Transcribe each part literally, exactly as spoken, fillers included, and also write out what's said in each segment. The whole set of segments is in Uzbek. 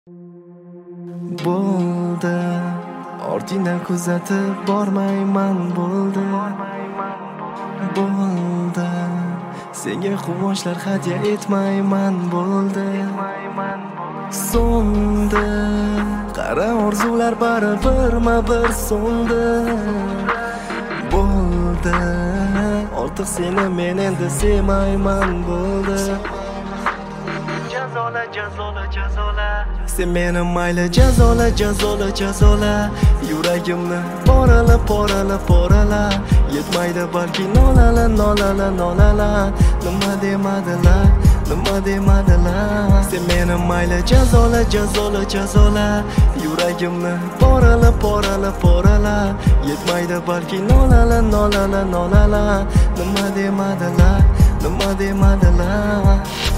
Bo'ldi, ortingdan kuzatib bormayman, bo'ldi. Bo'ldi, senga quvonchlar hadya etmayman, bo'ldi. So'ndi, qara orzular baribir-ma-bir so'ndi. Bo'ldi, ortiq seni men endi sevmayman, bo'ldi. Jazola, jazola, jazola. Sen meni mayli jazola, jazola, jazola. Yuragimni porala, porala, porala. Yetmaydi balki nolala, nolala, nolala. Nima demadilar, nima demadilar. Sen meni mayli jazola, jazola, jazola. Yuragimni porala, porala, porala. Yetmaydi balki nolala, nolala, nolala. Nima demadilar, nima demadilar.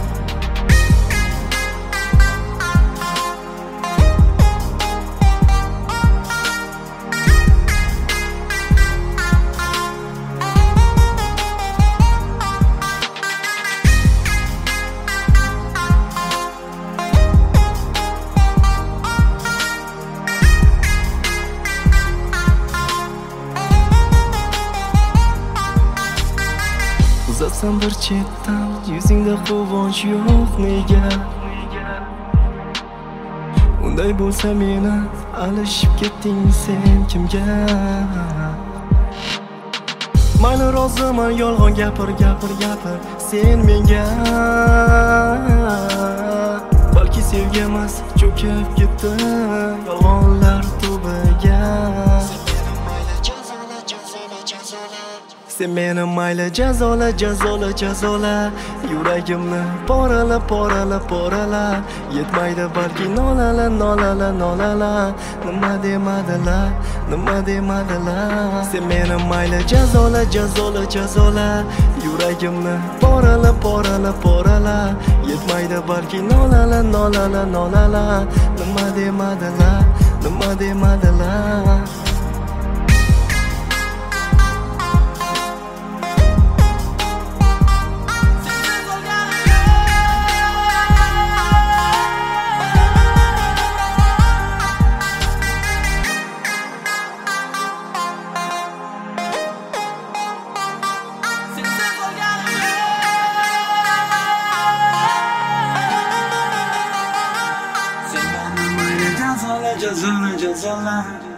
Uzatsam bir chetdan, yuzingda quvonch yo'q nega? Unday bo'lsa meni alishib ketding sen kimga? Mayli roziman, yolg'on gapir, gapir, gapir sen menga. Balki sevgi emas, cho'kib ketdi yolg'onlar tubiga. Sen meni mayli jazola, jazola, jazola. Yuragimni porala, porala, porala. Yetmaydi balki nolala, nolala, nolala. Nima demadilar, nima demadilar. Sen meni mayli jazola, jazola, jazola. Yuragimni porala, porala, porala. Yetmaydi balki nolala, nolala, nolala. Nima demadilar, nima demadilar. Jazola, jazola, jazola.